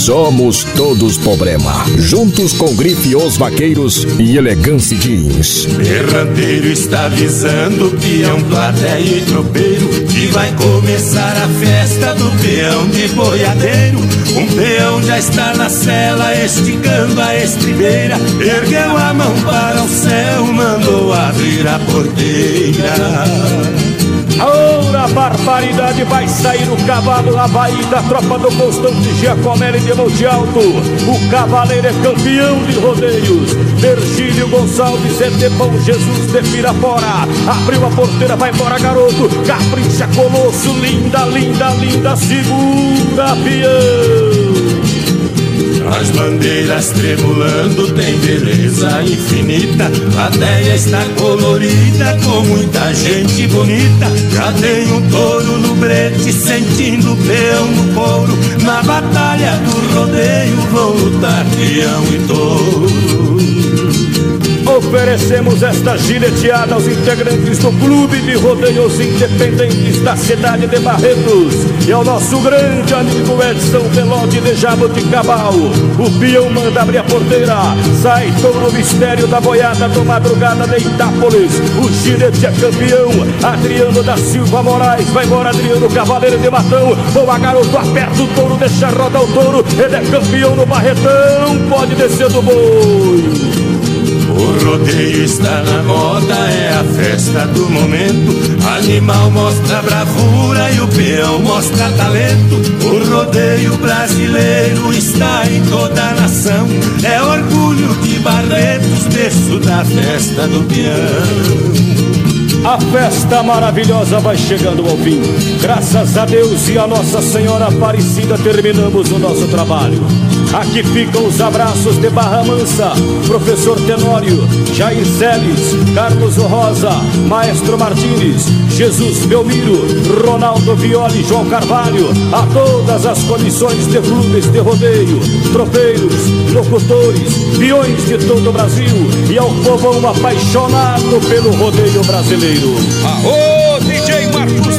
Somos todos problema. Juntos com Grife Os Vaqueiros e Elegância Jeans. Berranteiro está avisando, peão, plateia e tropeiro, que vai começar a festa do peão de boiadeiro. Um peão já está na cela, esticando a estribeira, ergueu a mão para o céu, mandou abrir a porteira. Ora, a barbaridade, vai sair o cavalo Havaí da tropa do Constante Giacomelli de Monte Alto. O cavaleiro é campeão de rodeios. Virgílio Gonçalves é de Bom Jesus de Pirapora. Abriu a porteira, vai embora, garoto. Capricha, Colosso, linda, linda, linda, segura, peão. As bandeiras tremulando, tem beleza infinita. A plateia está colorida, com muita gente bonita. Já tem um touro no brete, sentindo o peão no couro. Na batalha do rodeio vão lutar peão e touro. Oferecemos esta gileteada aos integrantes do Clube de Rodeios Independentes da cidade de Barretos e ao nosso grande amigo Edson Velote de Jaboticabal. O peão manda abrir a porteira, sai touro mistério da boiada do Madrugada de Itápolis. O gilete é campeão, Adriano da Silva Moraes. Vai embora, Adriano, cavaleiro de Matão. Boa, garoto, aperta o touro, deixa rodar o touro. Ele é campeão no Barretão, pode descer do boi. O rodeio está na moda, é a festa do momento. Animal mostra bravura e o peão mostra talento. O rodeio brasileiro está em toda a nação. É orgulho de Barretos, berço da festa do peão. A festa maravilhosa vai chegando ao fim. Graças a Deus e a Nossa Senhora Aparecida terminamos o nosso trabalho. Aqui ficam os abraços de Barra Mansa, Professor Tenório, Jair Celes, Carlos Rosa, Maestro Martins, Jesus Belmiro, Ronaldo Violi, João Carvalho, a todas as comissões de clubes de rodeio, tropeiros, locutores, peões de todo o Brasil e ao povão apaixonado pelo rodeio brasileiro. Aô, DJ Marcos